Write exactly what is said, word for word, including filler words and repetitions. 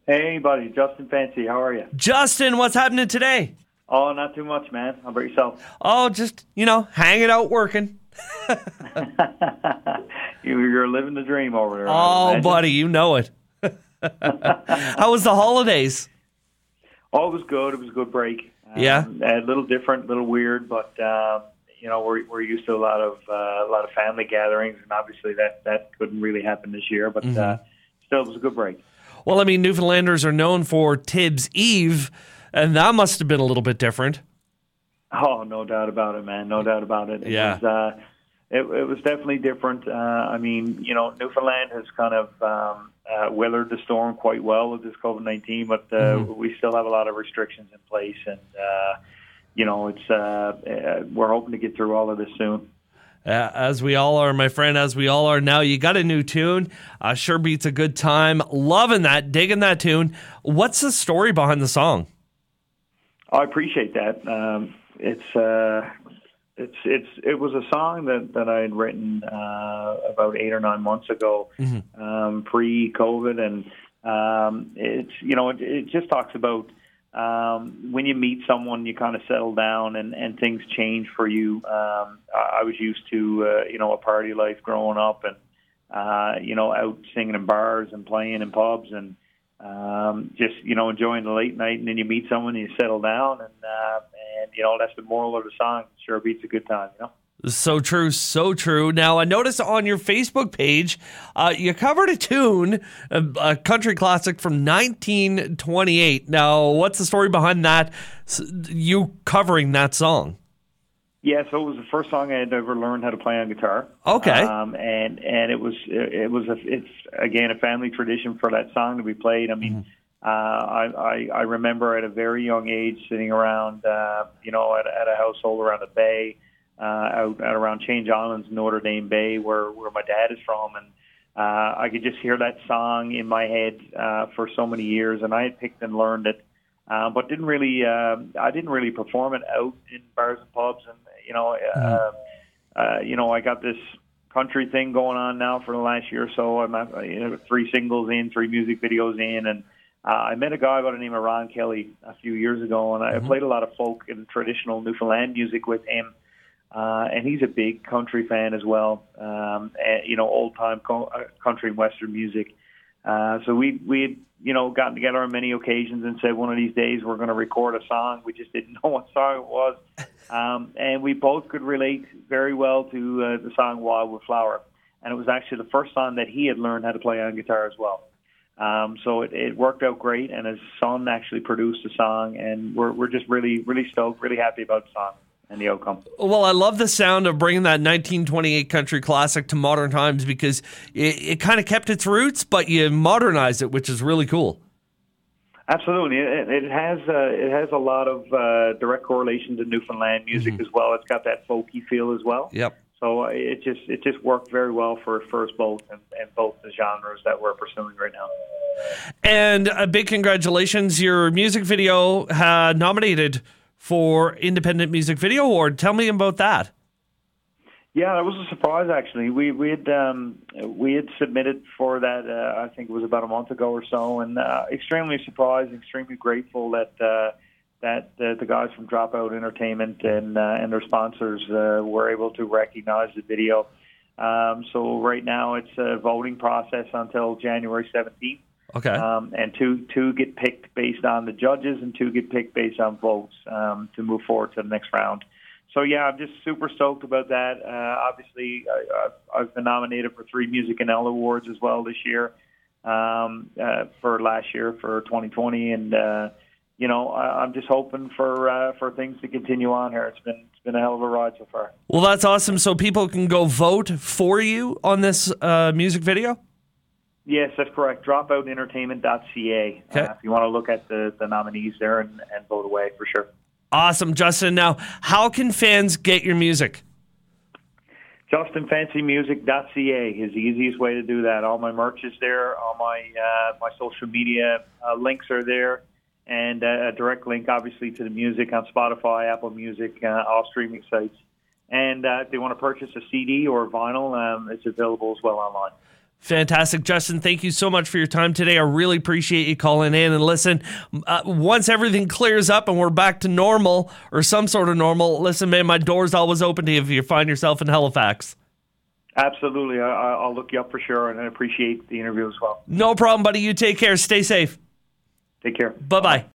Hey, buddy. Justin Fancy. How are you? Justin, what's happening today? Oh, not too much, man. How about yourself? Oh, just, you know, hanging out, working. You're living the dream over there. Oh, buddy, you know it. How was the holidays? Oh, it was good. It was a good break. Um, Yeah? A little different, a little weird, but, uh, you know, we're, we're used to a lot of uh, a lot of family gatherings, and obviously that, that couldn't really happen this year, but Mm-hmm. uh, still, it was a good break. Well, I mean, Newfoundlanders are known for Tibbs Eve, and that must have been a little bit different. Oh, no doubt about it, man. No doubt about it. It Yeah. was, uh, it, it was definitely different. Uh, I mean, you know, Newfoundland has kind of um, uh, weathered the storm quite well with this COVID nineteen, but uh, Mm-hmm. we still have a lot of restrictions in place, and uh, you know, it's uh, uh, we're hoping to get through all of this soon. Uh, as we all are, my friend, as we all are now. You got a new tune. Uh, sure beats a good time. Loving that, digging that tune. What's the story behind the song? I appreciate that. Um, it's uh, it's it's it was a song that, that I had written uh, about eight or nine months ago, Mm-hmm. um, pre-COVID, and um, it's you know it, it just talks about um, when you meet someone, you kind of settle down and, and things change for you. Um, I, I was used to uh, you know a party life growing up, and uh, you know out singing in bars and playing in pubs and. Um, just, you know, enjoying the late night, and then you meet someone and you settle down, and, uh, and you know, that's the moral of the song. Sure beats a good time, you know? So true, so true. Now, I noticed on your Facebook page, uh, you covered a tune, a, a country classic from nineteen twenty-eight. Now, what's the story behind that, s- you covering that song? Yeah, so it was the first song I had ever learned how to play on guitar. Okay. Um, and, and it was, it was, a, it's again, a family tradition for that song to be played. I mean, uh, I, I, I remember at a very young age sitting around, uh, you know, at, at a household around the bay, uh, out, out around Change Islands, Notre Dame Bay, where, where my dad is from. And, uh, I could just hear that song in my head, uh, for so many years. And I had picked and learned it. Uh, but didn't really, uh, I didn't really perform it out in bars and pubs, and you know, uh, uh, you know, I got this country thing going on now for the last year or so. I'm at, you know, three singles in, three music videos in, and uh, I met a guy by the name of Ron Kelly a few years ago, and I Mm-hmm. played a lot of folk and traditional Newfoundland music with him. Uh, and he's a big country fan as well, um, and, you know, old time co- uh, country and western music. Uh, so we we had, you know, gotten together on many occasions and said one of these days we're going to record a song. We just didn't know what song it was. Um, and we both could relate very well to uh, the song Wildwood Flower. And it was actually the first song that he had learned how to play on guitar as well. Um, so it, it worked out great, and his son actually produced the song, and we're we're just really, really stoked, really happy about the song and the outcome. Well, I love the sound of bringing that nineteen twenty-eight country classic to modern times, because it, it kind of kept its roots, but you modernized it, which is really cool. Absolutely, it, it has uh, it has a lot of uh, direct correlation to Newfoundland music Mm-hmm. as well. It's got that folky feel as well. Yep. So uh, it just it just worked very well for for us both, and, and both the genres that we're pursuing right now. And a big congratulations. Your music video uh, nominated for Independent Music Video Award. Tell me about that. Yeah, that was a surprise actually. We we had um, we had submitted for that. Uh, I think it was about a month ago or so, and uh, extremely surprised, extremely grateful that uh, that uh, the guys from Dropout Entertainment and uh, and their sponsors uh, were able to recognize the video. Um, so right now it's a voting process until January seventeenth. Okay. Um, and two two get picked based on the judges, and two get picked based on votes um, to move forward to the next round. So yeah, I'm just super stoked about that. Uh, obviously, I, I've been nominated for three Music and L Awards as well this year, um, uh, for last year for twenty twenty, and uh, you know I, I'm just hoping for uh, for things to continue on here. It's been it's been a hell of a ride so far. Well, that's awesome. So people can go vote for you on this uh, music video? Yes, that's correct. dropout entertainment dot c a. Okay. Uh, if you want to look at the, the nominees there and, and vote away, for sure. Awesome, Justin. Now, how can fans get your music? justin fancy music dot c a is the easiest way to do that. All my merch is there. All my uh, my social media uh, links are there. And uh, a direct link, obviously, to the music on Spotify, Apple Music, uh, all streaming sites. And uh, if they want to purchase a C D or vinyl, um, it's available as well online. Fantastic. Justin, thank you so much for your time today. I really appreciate you calling in. And listen, uh, once everything clears up and we're back to normal or some sort of normal, listen, man, my door's always open to you if you find yourself in Halifax. Absolutely. I, I'll look you up for sure, and I appreciate the interview as well. No problem, buddy. You take care. Stay safe. Take care. Bye-bye.